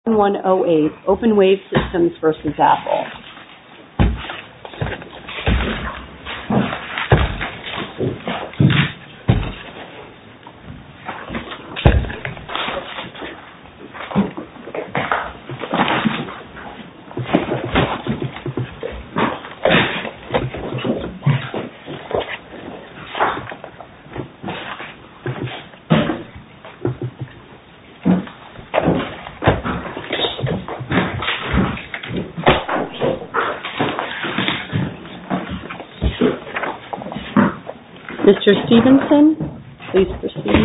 108, OpenWave Systems versus Apple. Mr. Stevenson, please proceed.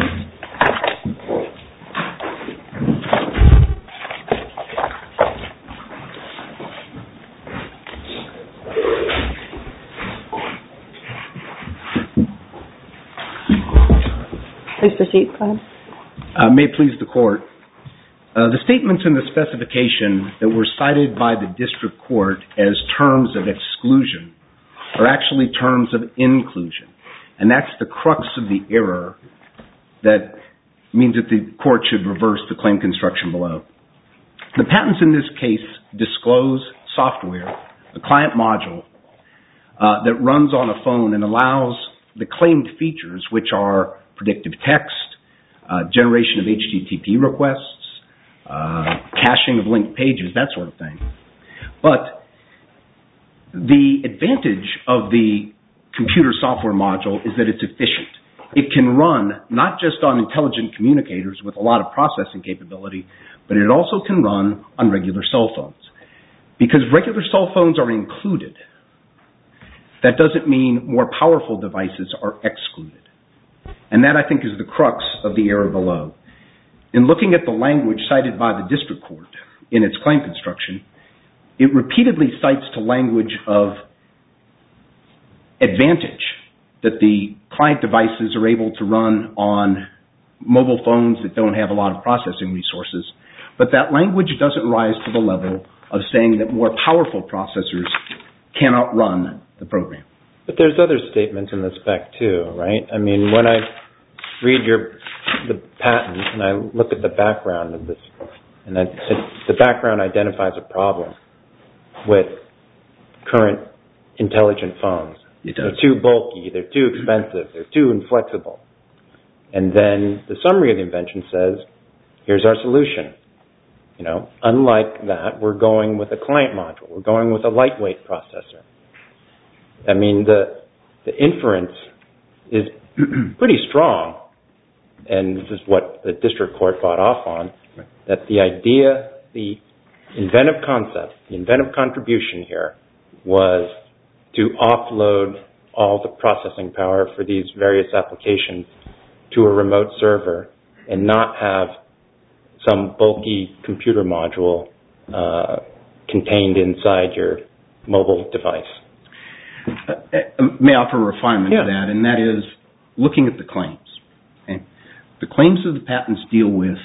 Please proceed. Go ahead. May it please the Court. The statements in the specification that were cited by the District Court as terms of exclusion are actually terms of inclusion. And that's the crux of the error that means that the Court should reverse the claim construction below. The patents in this case disclose software, a client module, that runs on a phone and allows the claimed features, which are predictive text, generation of HTTP requests, caching of linked pages, that sort of thing. But the advantage of the computer software module is that it's efficient. It can run not just on intelligent communicators with a lot of processing capability, but it also can run on regular cell phones. Because regular cell phones are included, that doesn't mean more powerful devices are excluded. And that, I think, is the crux of the error below. In looking at the language cited by the District Court in its claim construction, it repeatedly cites to language of advantage that the client devices are able to run on mobile phones that don't have a lot of processing resources, but that language doesn't rise to the level of saying that more powerful processors cannot run the program. But there's other statements in the spec too, right? I mean, when I read the patent and I look at the background of this, and the background identifies a problem with current intelligent phones. They're too bulky, they're too expensive, they're too inflexible. And then the summary of the invention says, here's our solution. You know, unlike that, we're going with a client module. We're going with a lightweight processor. I mean, the inference is pretty strong, and this is what the District Court got off on, that the idea, the inventive concept, the inventive contribution here was to offload all the processing power for these various applications to a remote server and not have some bulky computer module contained inside your mobile device. May I offer a refinement to that, and that is looking at the claims. Okay? The claims of the patents deal with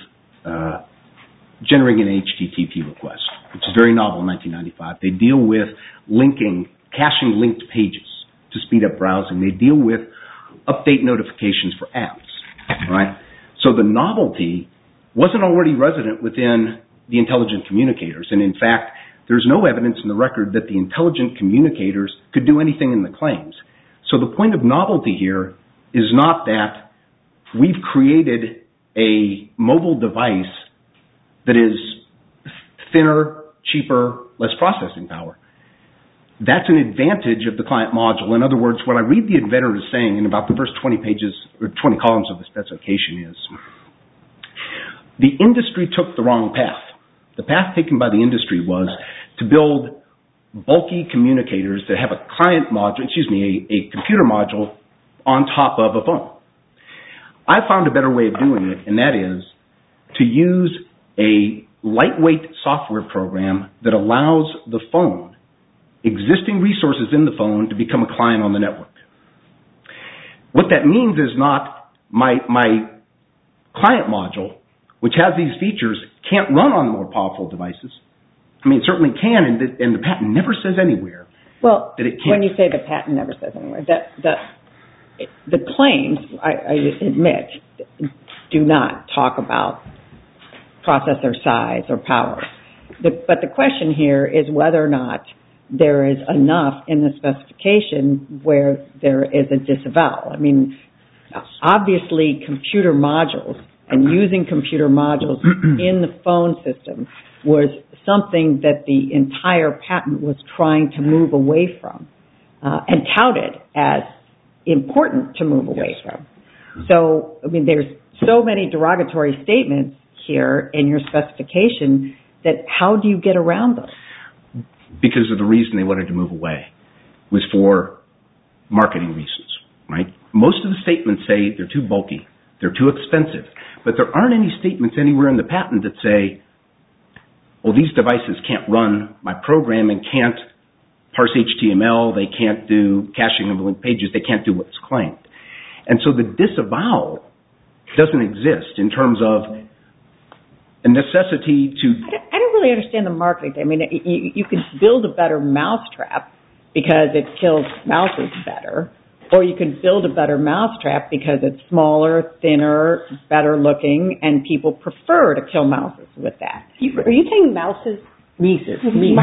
generating an HTTP request, which is very novel in 1995. They deal with caching linked pages to speed up browsing. They deal with update notifications for apps. Right? So the novelty wasn't already resident within the intelligent communicators, and in fact, there's no evidence in the record that the intelligent communicators could do anything in the claims. So the point of novelty here is not that we've created a mobile device that is thinner, cheaper, less processing power. That's an advantage of the client module. In other words, what I read the inventor as saying in about the first 20 pages or 20 columns of the specification is the industry took the wrong path. The path taken by the industry was to build bulky communicators that have a computer module on top of a phone. I found a better way of doing it, and that is to use a lightweight software program that allows the phone, existing resources in the phone, to become a client on the network. What that means is not my client module, which has these features, can't run on more powerful devices. I mean, it certainly can, and the patent never says anywhere that it can't. When you say the patent never says anywhere, the claims, I admit, do not talk about processor size or power. But the question here is whether or not there is enough in the specification where there is a disavowal. I mean, obviously computer modules and using computer modules in the phone system was something that the entire patent was trying to move away from and touted as important to move away from. So, I mean, there's so many derogatory statements here in your specification that how do you get around those? Because of the reason they wanted to move away was for marketing reasons, right? Most of the statements say they're too bulky, they're too expensive, but there aren't any statements anywhere in the patent that say, well, these devices can't run my program and can't parse HTML, they can't do caching of linked pages, they can't do what's claimed. And so the disavowal doesn't exist in terms of a necessity to... I don't really understand the marketing thing. I mean, you can build a better mousetrap because it kills mouses better, or you can build a better mousetrap because it's smaller, thinner, better looking, and people prefer to kill mouses with that. Are you saying mouses? Mises.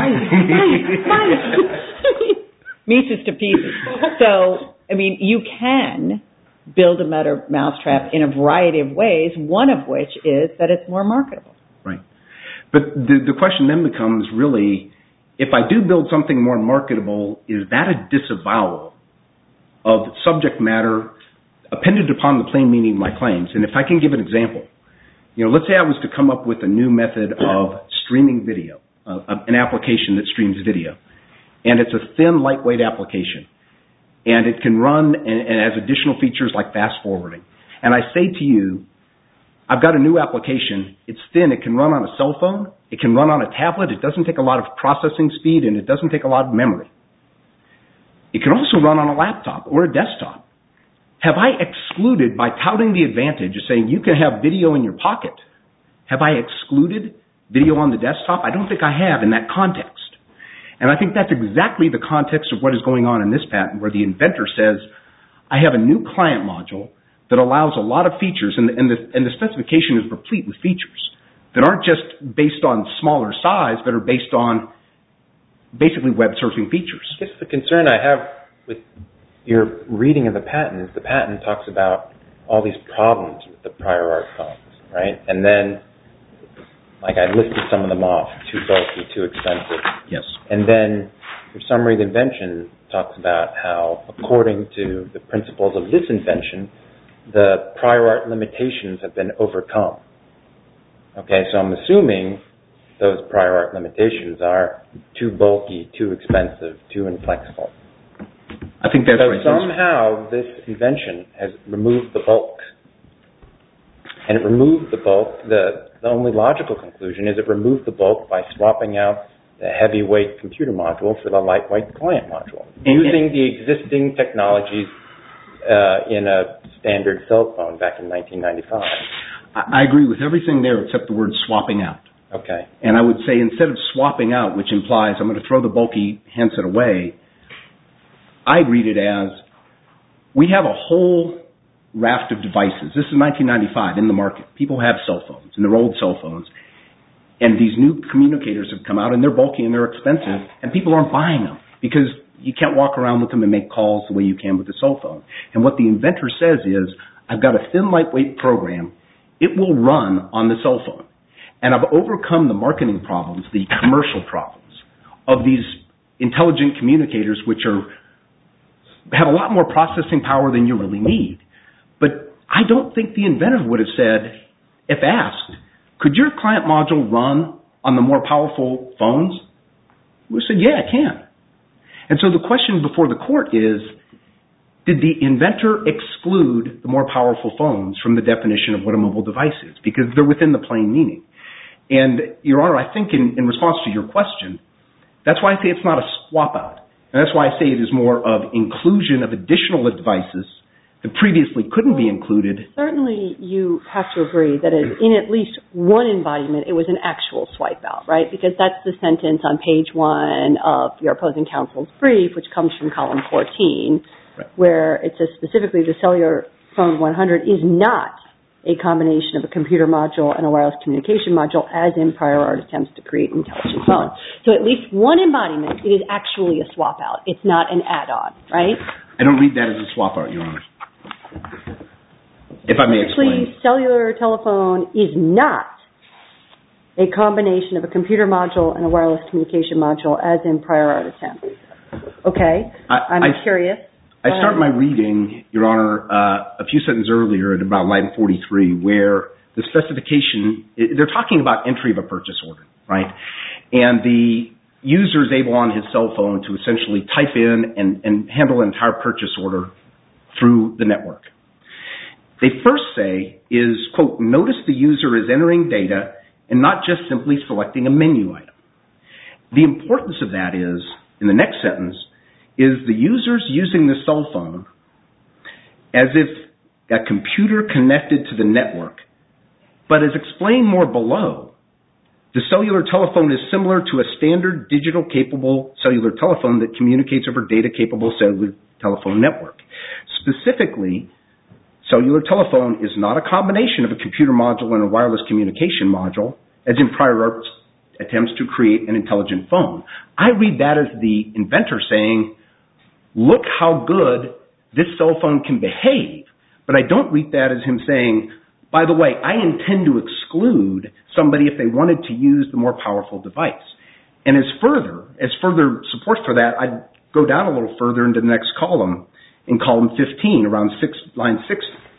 Mises to pieces. So, I mean, you can build a better mousetrap in a variety of ways, one of which is that it's more marketable. Right. But the question then becomes really, if I do build something more marketable, is that a disavowal of subject matter appended upon the plain meaning of my claims? And if I can give an example, let's say I was to come up with a new method of streaming video, an application that streams video, and it's a thin, lightweight application. And it can run and has additional features like fast forwarding. And I say to you, I've got a new application. It's thin. It can run on a cell phone. It can run on a tablet. It doesn't take a lot of processing speed, and it doesn't take a lot of memory. It can also run on a laptop or a desktop. Have I excluded, by touting the advantage of saying you can have video in your pocket, have I excluded video on the desktop? I don't think I have in that context. And I think that's exactly the context of what is going on in this patent, where the inventor says, I have a new client module that allows a lot of features, and the specification is replete with features that aren't just based on smaller size, but are based on basically web surfing features. I guess the concern I have with your reading of the patent is the patent talks about all these problems with the prior art phones, right? And then, like I listed some of them off, too bulky, too expensive. Yes. And then your summary of the invention talks about how, according to the principles of this invention, the prior art limitations have been overcome. Okay, so I'm assuming those prior art limitations are too bulky, too expensive, too inflexible. I think that's right. So somehow this invention has removed the bulk. And it removed the bulk. The only logical conclusion is it removed the bulk by swapping out the heavyweight computer module for the lightweight client module, using the existing technologies in a standard cell phone back in 1995. I agree with everything there except the word swapping out. Okay. And I would say instead of swapping out, which implies I'm going to throw the bulky handset away, I read it as we have a whole raft of devices. This is 1995 in the market. People have cell phones, and they're old cell phones. And these new communicators have come out, and they're bulky and they're expensive, and people aren't buying them because you can't walk around with them and make calls the way you can with a cell phone. And what the inventor says is, I've got a thin, lightweight program. It will run on the cell phone. And I've overcome the marketing problems, the commercial problems of these intelligent communicators, which have a lot more processing power than you really need. But I don't think the inventor would have said, if asked, could your client module run on the more powerful phones? We said, yeah, it can. And so the question before the court is, did the inventor exclude the more powerful phones from the definition of what a mobile device is? Because they're within the plain meaning. And, Your Honor, I think in response to your question, that's why I say it's not a swap out. And that's why I say it is more of inclusion of additional devices that previously couldn't be included. Certainly you have to agree that in at least one embodiment, it was an actual swipe out, right? Because that's the sentence on page 1 of your opposing counsel's brief, which comes from column 14, right, where it says specifically the cellular phone 100 is not a combination of a computer module and a wireless communication module, as in prior art attempts to create intelligent phones. So at least one embodiment, it is actually a swap out. It's not an add-on, right? I don't read that as a swap out, Your Honor. If I may explain. Actually, cellular telephone is not a combination of a computer module and a wireless communication module, as in prior art attempts. Okay? I'm curious. I start my reading, Your Honor, a few sentences earlier at about line 43, where the specification, they're talking about entry of a purchase order, right? And the user is able on his cell phone to essentially type in and handle an entire purchase order through the network. They first say is, quote, notice the user is entering data and not just simply selecting a menu item. The importance of that is, in the next sentence, is the user's using the cell phone as if a computer connected to the network. But as explained more below, the cellular telephone is similar to a standard digital capable cellular telephone that communicates over data capable cellular telephone network. Specifically, cellular telephone is not a combination of a computer module and a wireless communication module, as in prior art attempts to create an intelligent phone. I read that as the inventor saying, look how good this cell phone can behave, but I don't read that as him saying, by the way, I intend to exclude somebody if they wanted to use the more powerful device. And as further support for that, I'd go down a little further into the next column, in column 15, around line 60.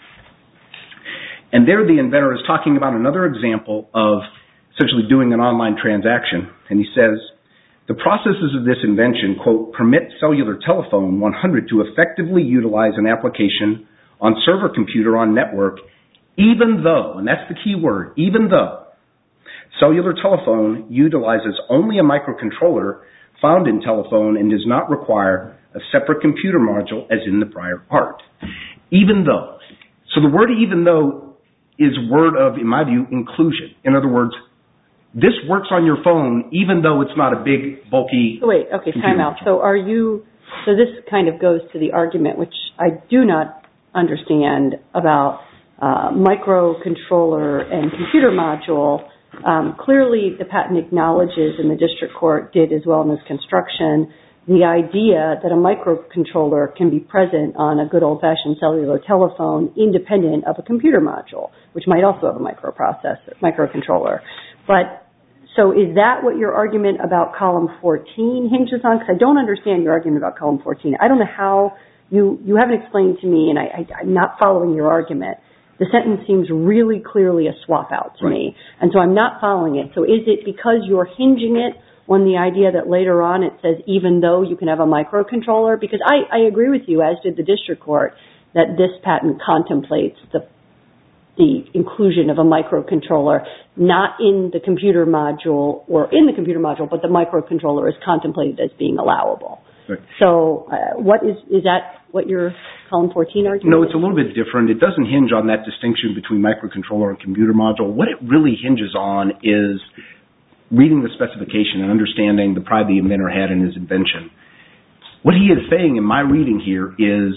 And there the inventor is talking about another example of essentially doing an online transaction. And he says, the processes of this invention, quote, permit cellular telephone 100 to effectively utilize an application on server computer on network, even though, and that's the key word, even though cellular telephone utilizes only a microcontroller found in telephone and does not require a separate computer module as in the prior art. Even though. So the word even though is word of, in my view, inclusion. In other words, this works on your phone even though it's not a big, bulky... Wait, okay, time out. So this kind of goes to the argument, which I do not understand, about microcontroller and computer module. Clearly, the patent acknowledges, and the district court did as well in this construction, the idea that a microcontroller can be present on a good old-fashioned cellular telephone independent of a computer module, which might also have a microcontroller. But so is that what your argument about column 14 hinges on? Because I don't understand your argument about column 14. I don't know how you haven't explained to me, and I'm not following your argument. The sentence seems really clearly a swap out to me, and so I'm not following it. So is it because you're hinging it on the idea that later on it says even though you can have a microcontroller? Because I agree with you, as did the district court, that this patent contemplates the inclusion of a microcontroller, not in the computer module or in the computer module, but the microcontroller is contemplated as being allowable. Right. So what is that what your column 14 argument No, it's a little bit different. It doesn't hinge on that distinction between microcontroller and computer module. What it really hinges on is reading the specification and understanding the pride the inventor had in his invention. What he is saying in my reading here is,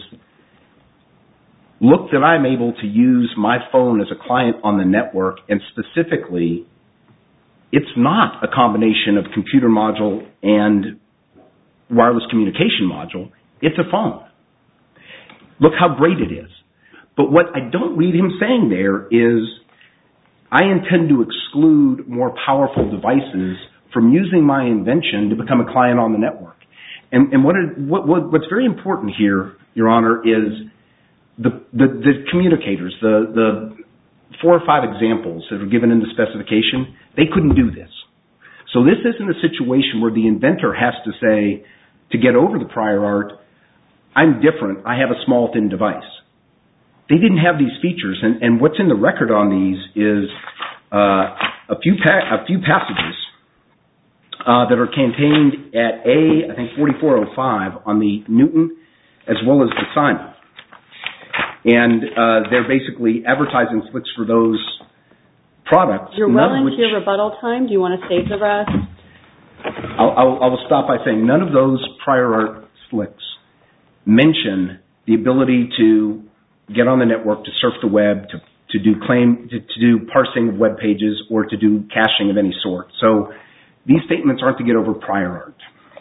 look that I'm able to use my phone as a client on the network, and specifically, it's not a combination of computer module and wireless communication module. It's a phone. Look how great it is. But what I don't read him saying there is, I intend to exclude more powerful devices from using my invention to become a client on the network. And what's very important here, Your Honor, is the communicators, the 4 or 5 examples that are given in the specification, they couldn't do this. So this isn't a situation where the inventor has to say, to get over the prior art, I'm different, I have a small, thin device. They didn't have these features, and what's in the record on these is a few passages that are contained at I think 4405 on the Newton as well as the Simon. And they're basically advertising slicks for those products. You're well into your rebuttal time. Do you want to save the rest? I will stop by saying none of those prior art slicks mention the ability to get on the network, to surf the web, to to do parsing of web pages or to do caching of any sort. So these statements aren't to get over prior art.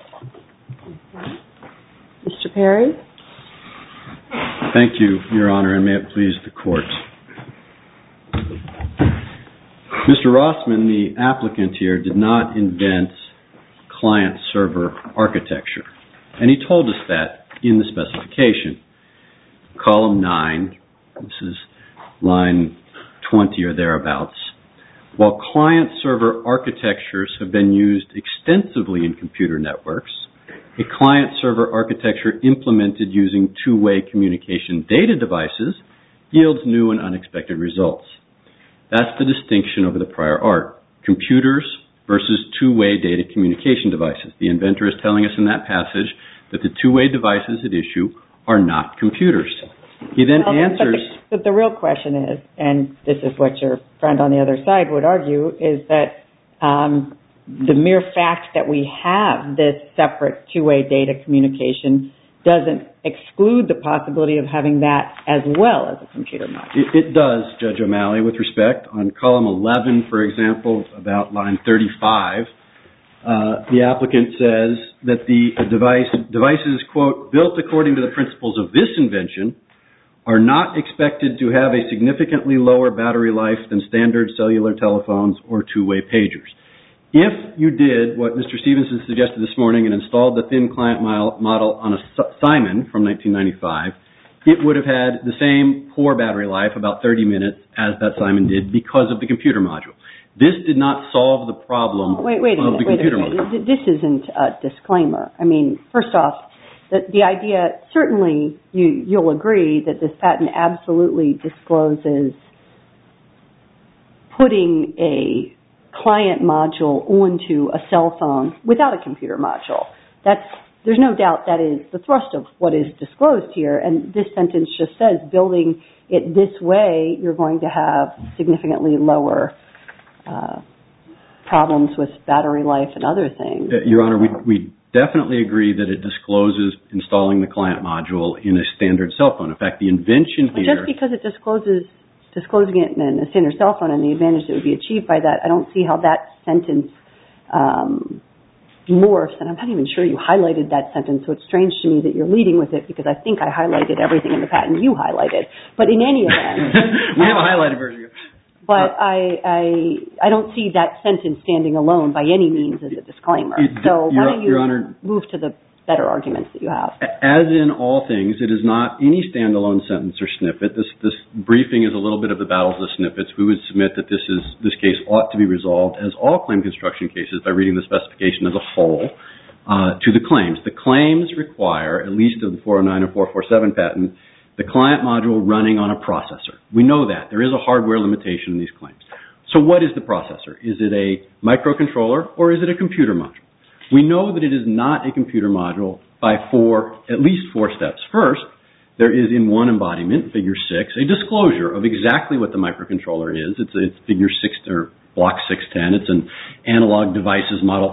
Mr. Perry? Thank you, Your Honor, and may it please the Court. Mr. Rossman, the applicant here, did not invent client-server architecture, and he told us that in the specification. Column 9, this is line 20 or thereabouts. While client-server architectures have been used extensively in computer networks, a client-server architecture implemented using two-way communication data devices yields new and unexpected results. That's the distinction over the prior art. Computers versus two-way data communication devices. The inventor is telling us in that passage that the two-way devices at issue are not computers. He then answers... But the real question is, and this is what your friend on the other side would argue, is that the mere fact that we have this separate two-way data communication doesn't exclude the possibility of having that as well as a computer module. It does, Judge O'Malley, with respect. On column 11, for example, about line 35, the applicant says that the devices, quote, built according to the principles of this invention are not expected to have a significantly lower battery life than standard cellular telephones or two-way pagers. If you did what Mr. Stevenson suggested this morning and installed the thin client model on a Simon from 1995, it would have had the same poor battery life, about 30 minutes, as that Simon did because of the computer module. This did not solve the problem of the computer module. This isn't a disclaimer. I mean, first off, the idea, certainly you'll agree that this patent absolutely discloses putting a client module onto a cell phone without a computer module. There's no doubt that is the thrust of what is disclosed here, and this sentence just says building it this way, you're going to have significantly lower problems with battery life and other things. Your Honor, we definitely agree that it discloses installing the client module in a standard cell phone. In fact, the invention here... Just because it disclosing it in a standard cell phone and the advantage that would be achieved by that, I don't see how that sentence morphs, and I'm not even sure you highlighted that sentence, so it's strange to me that you're leading with it because I think I highlighted everything in the patent you highlighted. But in any event... We have a highlighted version. But I don't see that sentence standing alone by any means as a disclaimer. So why don't you move to the better arguments that you have? As in all things, it is not any standalone sentence or snippet. This briefing is a little bit of the battles of snippets. We would submit that this case ought to be resolved, as all claim construction cases, by reading the specification as a whole to the claims. The claims require, at least of the 409 or 447 patent, the client module running on a processor. We know that. There is a hardware limitation in these claims. So what is the processor? Is it a microcontroller or is it a computer module? We know that it is not a computer module by at least four steps. First, there is in one embodiment, figure 6, a disclosure of exactly what the microcontroller is. It's figure 6 or block 610. It's an analog devices model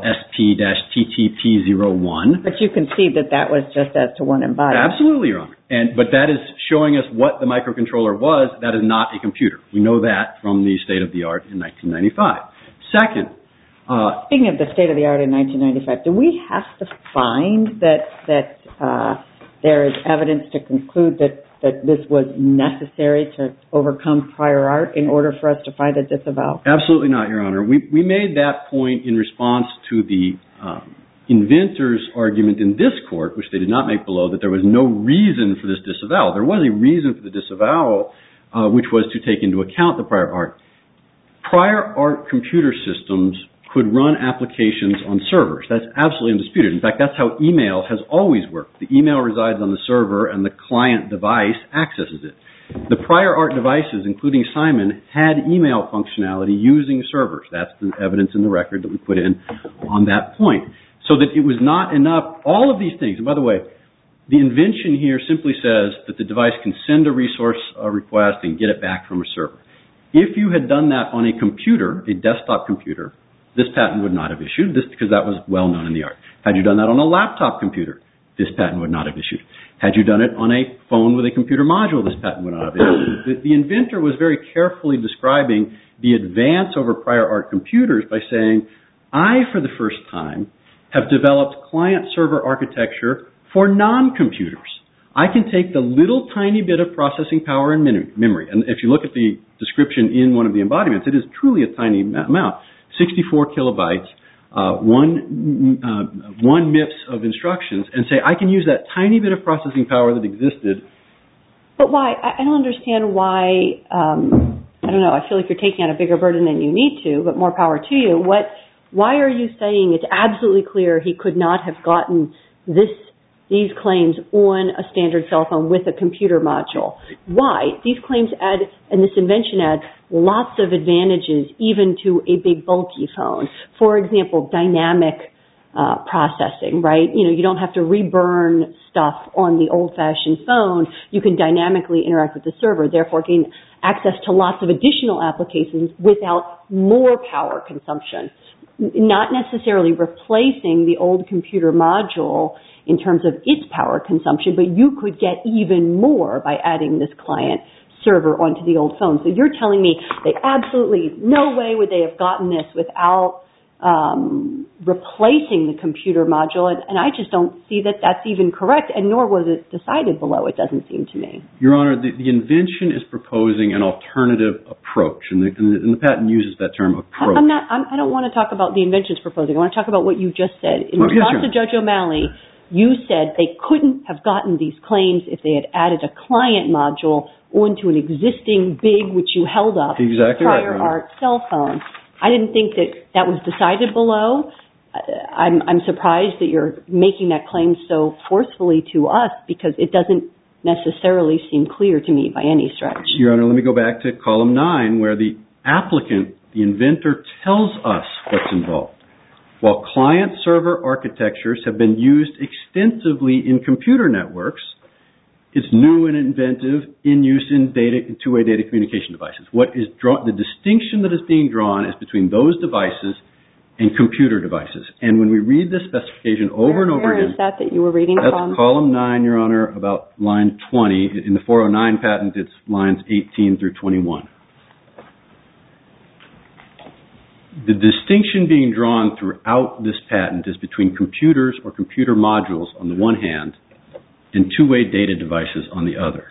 SP-TTP01. But you can see that was just as to one embodiment. Absolutely, Your Honor. But that is showing us what the microcontroller was. That is not a computer. We know that from the state of the art in 1995. Second, speaking of the state of the art in 1995, do we have to find that there is evidence to conclude that this was necessary to overcome prior art in order for us to find a disavowal? Absolutely not, Your Honor. We made that point in response to the inventor's argument in this court, which they did not make below, that there was no reason for this disavowal. There was a reason for the disavowal, which was to take into account the prior art. Prior art computer systems could run applications on servers. That's absolutely undisputed. In fact, that's how email has always worked. The email resides on the server and the client device accesses it. The prior art devices, including Simon, had email functionality using servers. That's the evidence in the record that we put in on that point. So that it was not enough, all of these things, and by the way, the invention here simply says that the device can send a resource request and get it back from a server. If you had done that on a computer, a desktop computer, this patent would not have issued, because that was well known in the art. Had you done that on a laptop computer, this patent would not have issued. Had you done it on a phone with a computer module, this patent would not have been. The inventor was very carefully describing the advance over prior art computers by saying, I, for the first time, have developed client-server architecture for non-computers. I can take the little tiny bit of processing power and memory, and if you look at the description in one of the embodiments, it is truly a tiny amount, 64 kilobytes, one MIPS of instructions, and say, I can use that tiny bit of processing power that existed. But why? I don't understand why, I don't know, I feel like you're taking on a bigger burden than you need to, but more power to you. Why are you saying it's absolutely clear he could not have gotten these claims on a standard cell phone with a computer module? Why? These claims add, and this invention adds, lots of advantages even to a big bulky phone. For example, dynamic processing, right? You don't have to reburn stuff on the old-fashioned phone. You can dynamically interact with the server, therefore gain access to lots of additional applications without more power consumption. Not necessarily replacing the old computer module in terms of its power consumption, but you could get even more by adding this client server onto the old phone. So you're telling me they absolutely, no way would they have gotten this without replacing the computer module, and I just don't see that that's even correct, and nor was it decided below, it doesn't seem to me. Your Honor, the invention is proposing an alternative approach, and the patent uses that term approach. I don't want to talk about the invention's proposing. I want to talk about what you just said. In response to Judge O'Malley, you said they couldn't have gotten these claims if they had added a client module onto an existing big, which you held up, prior art cell phone. I didn't think that was decided below. I'm surprised that you're making that claim so forcefully to us because it doesn't necessarily seem clear to me by any stretch. Your Honor, let me go back to column 9 where the applicant, the inventor, tells us what's involved. While client-server architectures have been used extensively in computer networks, it's new and inventive in use in two-way data communication devices. The distinction that is being drawn is between those devices and computer devices. And when we read this specification over and over again... Where is that you were reading from? That's column 9, Your Honor, about line 20. In the 409 patent, it's lines 18 through 21. The distinction being drawn throughout this patent is between computers or computer modules on the one hand and two-way data devices on the other.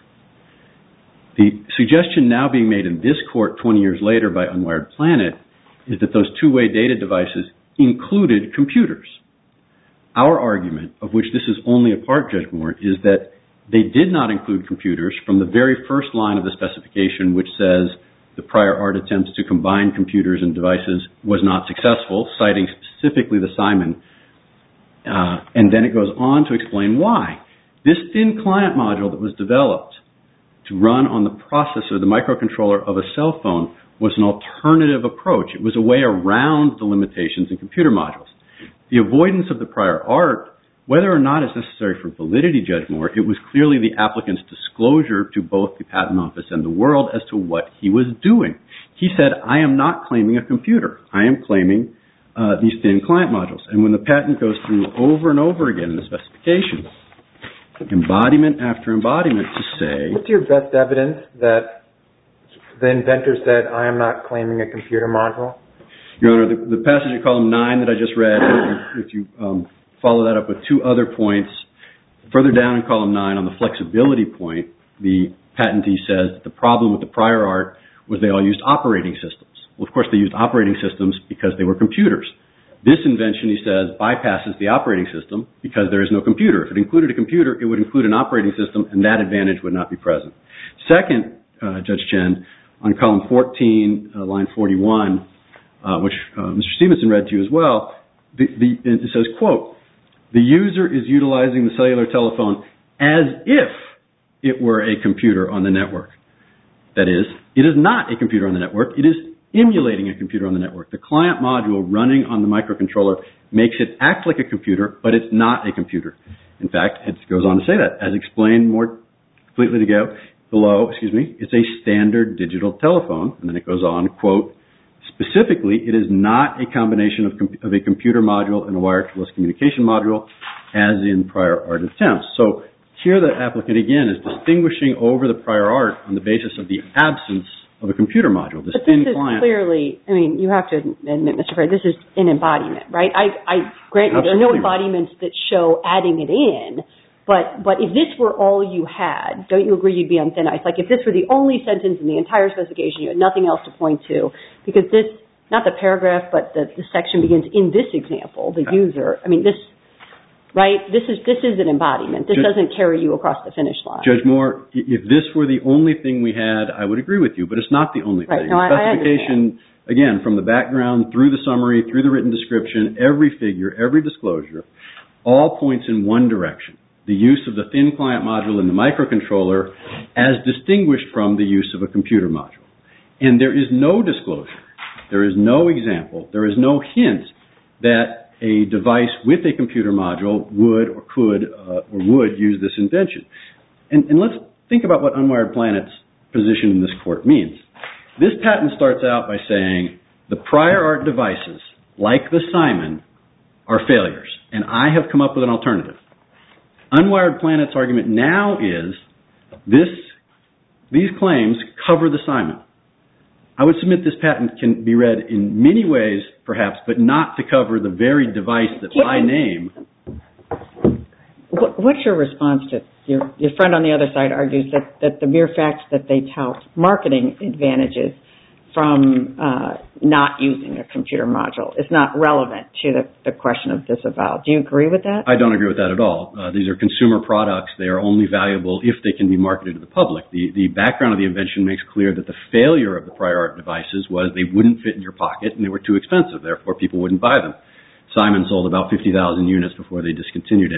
The suggestion now being made in this court 20 years later by Unwired Planet is that those two-way data devices included computers. Our argument, of which this is only a part, Judge Moore, is that they did not include computers from the very first line of the specification, which says the prior art attempts to combine computers and devices was not successful, citing specifically the Simon. And then it goes on to explain why. This thin client module that was developed to run on the processor, the microcontroller of a cell phone, was an alternative approach. It was a way around the limitations in computer modules. The avoidance of the prior art, whether or not it's necessary for validity, Judge Moore, it was clearly the applicant's disclosure to both the Patent Office and the world as to what he was doing. He said, I am not claiming a computer. I am claiming these thin client modules. And when the patent goes through over and over again in the specification, embodiment after embodiment to say... What's your best evidence that the inventor said, I am not claiming a computer module? Your Honor, the passage in column 9 that I just read, if you follow that up with two other points, further down in column 9 on the flexibility point, the patentee says that the problem with the prior art was they all used operating systems. Well, of course, they used operating systems because they were computers. This invention, he says, bypasses the operating system because there is no computer. If it included a computer, it would include an operating system, and that advantage would not be present. Second, Judge Chen, on column 14, line 41, which Mr. Stevenson read to you as well, it says, quote, the user is utilizing the cellular telephone as if it were a computer on the network. That is, it is not a computer on the network. It is emulating a computer on the network. The client module running on the microcontroller makes it act like a computer, but it's not a computer. In fact, it goes on to say that, as explained more completely below, it's a standard digital telephone. And then it goes on, quote, specifically, it is not a combination of a computer module and a wireless communication module, as in prior art attempts. So here the applicant, again, is distinguishing over the prior art on the basis of the absence of a computer module. But this is clearly, I mean, you have to admit, Mr. Frey, this is an embodiment, right? I grant you there are no embodiments that show adding it in, but if this were all you had, don't you agree you'd be on thin ice? Like if this were the only sentence in the entire specification, you had nothing else to point to, because this, not the paragraph, but the section begins in this example, the user. I mean, this, right? This is an embodiment. This doesn't carry you across the finish line. Judge Moore, if this were the only thing we had, I would agree with you, but it's not the only thing. No, Specification, again, from the background, through the summary, through the written description, every figure, every disclosure, all points in one direction. The use of the thin client module in the microcontroller as distinguished from the use of a computer module. And there is no disclosure, there is no example, there is no hint that a device with a computer module would or could or would use this invention. And let's think about what Unwired Planet's position in this court means. This patent starts out by saying the prior art devices, like the Simon, are failures, and I have come up with an alternative. Unwired Planet's argument now is these claims cover the Simon. I would submit this patent can be read in many ways, perhaps, but not to cover the very device that by name. What's your response to your friend on the other side argues that the mere fact that they tout marketing advantages from not using a computer module is not relevant to the question of disavow. Do you agree with that? I don't agree with that at all. These are consumer products. They are only valuable if they can be marketed to the public. The background of the invention makes clear that the failure of the prior art devices was they wouldn't fit in your pocket and they were too expensive. Therefore, people wouldn't buy them. Simon sold about 50,000 units before they discontinued it.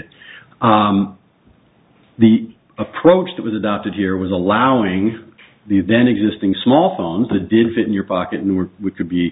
The approach that was adopted here was allowing the then existing small phones that did fit in your pocket and could be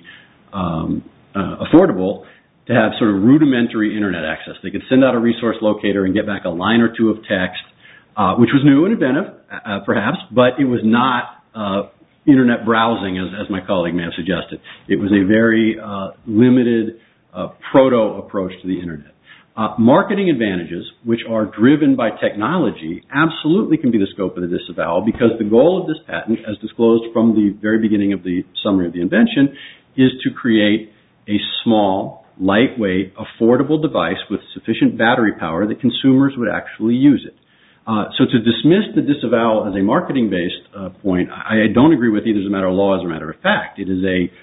affordable to have sort of rudimentary internet access. They could send out a resource locator and get back a line or two of text, which was new and inventive, perhaps, but it was not internet browsing, as my colleague may have suggested. It was a very limited proto approach to the internet. Marketing advantages, which are driven by technology, absolutely can be the scope of the disavowal because the goal of this patent, as disclosed from the very beginning of the summary of the invention, is to create a small, lightweight, affordable device with sufficient battery power that consumers would actually use it. So to dismiss the disavowal as a marketing-based point, I don't agree with either as a matter of law or as a matter of fact. It is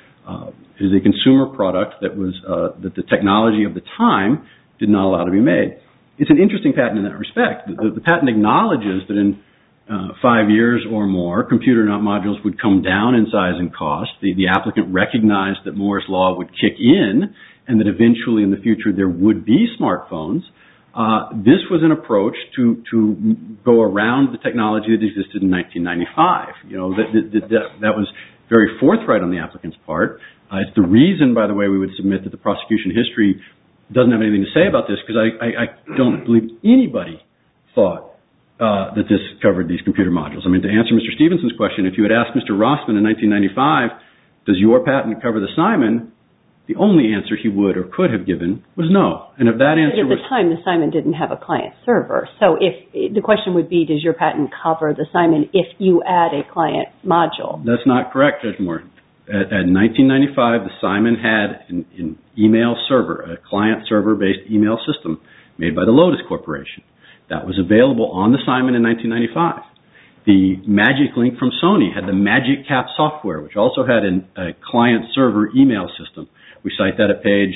a consumer product that the technology of the time did not allow to be made. It's an interesting patent in that respect. The patent acknowledges that in 5 years or more, computer modules would come down in size and cost. The applicant recognized that Moore's Law would kick in and that eventually in the future there would be smartphones. This was an approach to go around the technology that existed in 1995. That was very forthright on the applicant's part. It's the reason, by the way, we would submit that the prosecution history doesn't have anything to say about this because I don't believe anybody thought that this covered these computer modules. I mean, to answer Mr. Stevenson's question, if you had asked Mr. Rossman in 1995, does your patent cover the Simon, the only answer he would or could have given was no. And if that answer was... At the time, the Simon didn't have a client server. So if the question would be, does your patent cover the Simon if you add a client module? That's not correct, Judge Moore. At 1995, the Simon had an email server, a client server-based email system made by the Lotus Corporation. That was available on the Simon in 1995. The Magic Link from Sony had the Magic Cap software, which also had a client server email system. We cite that at page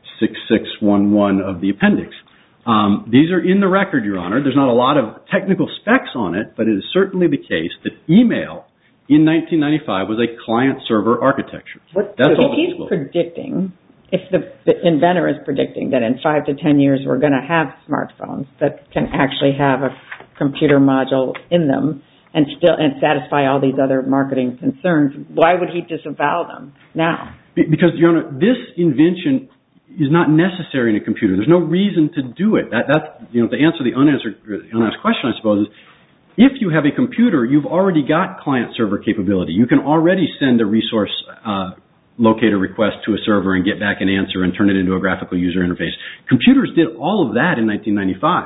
6611 of the appendix. These are in the record, Your Honor. There's not a lot of technical specs on it, but it is certainly the case that email in 1995 was a client-server architecture. If the inventor is predicting that in 5 to 10 years we're going to have smartphones that can actually have a computer module in them and satisfy all these other marketing concerns, why would he disavow them now? Because, Your Honor, this invention is not necessary in a computer. There's no reason to do it. That's to answer the unasked question, I suppose, is if you have a computer, you've already got client-server capability. You can already send a resource locator request to a server and get back an answer and turn it into a graphical user interface. Computers did all of that in 1995.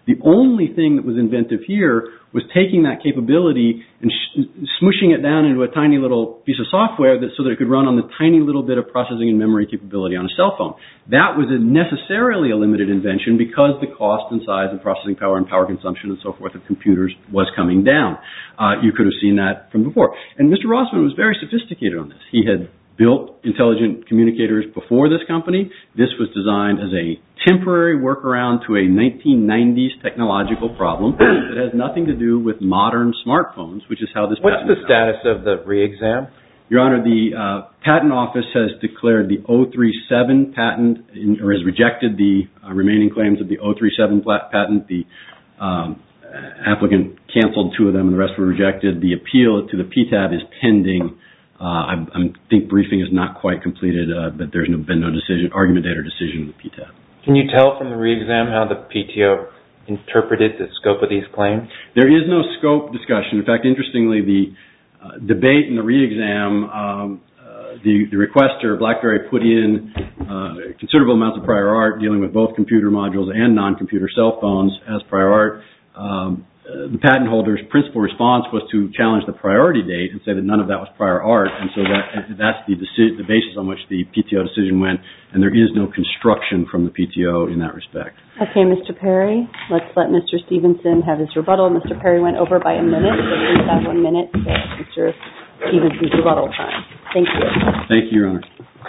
The only thing that was inventive here was taking that capability and smooshing it down into a tiny little piece of software so that it could run on the tiny little bit of processing and memory capability on a cell phone. That was necessarily a limited invention because the cost and size of processing power and power consumption and so forth of computers was coming down. You could have seen that from before. And Mr. Rossman was very sophisticated on this. He had built intelligent communicators before this company. This was designed as a temporary workaround to a 1990s technological problem that has nothing to do with modern smartphones, which is how this What's the status of the re-exam? Your Honor, the Patent Office has declared the 037 patent, or has rejected the remaining claims of the 037 patent. The applicant canceled 2 of them and the rest were rejected. The appeal to the PTAB is pending. I think briefing is not quite completed, but there's been no decision, argument date or decision in the PTAB. Can you tell from the re-exam how the PTO interpreted the scope of these claims? There is no scope discussion. In fact, interestingly, the debate in the re-exam, the requester, BlackBerry, put in considerable amounts of prior art dealing with both computer modules and non-computer cell phones as prior art. The patent holder's principal response was to challenge the priority date and say that none of that was prior art, and so that's the basis on which the PTO decision went, and there is no construction from the PTO in that respect. Okay, Mr. Perry, let's let Mr. Stevenson have his rebuttal. Mr. Perry went over by a minute, so please have 1 minute for Mr. Stevenson's rebuttal time. Thank you. Thank you, Your Honor.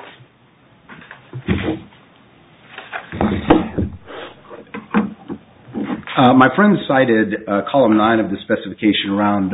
My friend cited column 9 of the specification around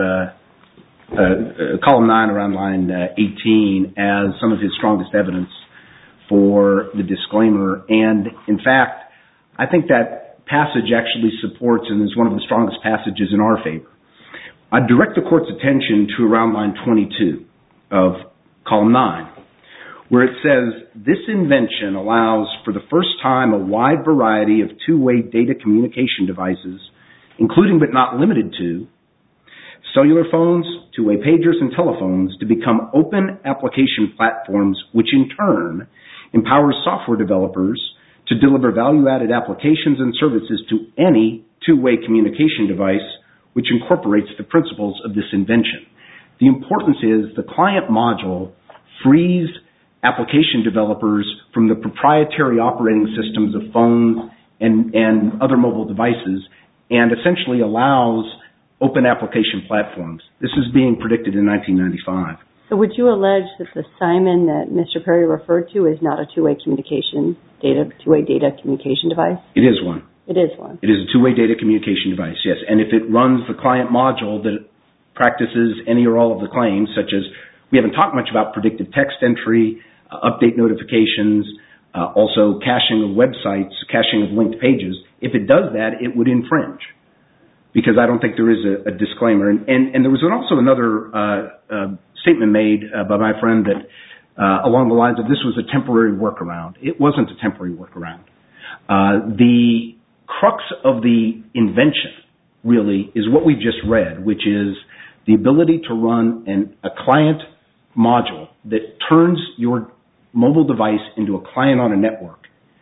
column 9 around line 18 as some of his strongest evidence for the disclaimer, and in fact, I think that passage actually supports and is one of the strongest passages in our favor. I direct the Court's attention to around line 22 of column 9, where it says, this invention allows for the first time a wide variety of two-way data communication devices, including but not limited to cellular phones, two-way pagers, and telephones to become open application platforms, which in turn empowers software developers to deliver value-added applications and services to any two-way communication device which incorporates the principles of this invention. The importance is the client module frees application developers from the proprietary operating systems of phones and other mobile devices and essentially allows open application platforms. This is being predicted in 1995. So would you allege that the Simon that Mr. Perry referred to is not a two-way data communication device? It is one. It is one. It is a two-way data communication device, yes. And if it runs the client module that practices any or all of the claims, such as we haven't talked much about predictive text entry, update notifications, also caching of websites, caching of linked pages. If it does that, it would infringe because I don't think there is a disclaimer. And there was also another statement made by my friend that along the lines of this was a temporary workaround. It wasn't a temporary workaround. The crux of the invention really is what we've just read, which is the ability to run a client module that turns your mobile device into a client on a network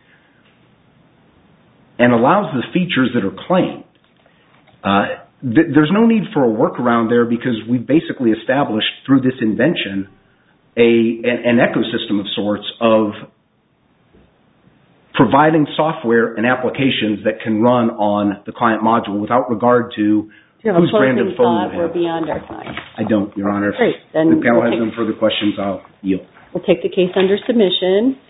and allows the features that are claimed. There's no need for a workaround there because we've basically established through this invention an ecosystem of sorts of providing software and applications that can run on the client module without regard to whose brand of phone you have. We're beyond our time. I don't, Your Honor. Great. If the panel has no further questions, I'll yield. We'll take the case under submission.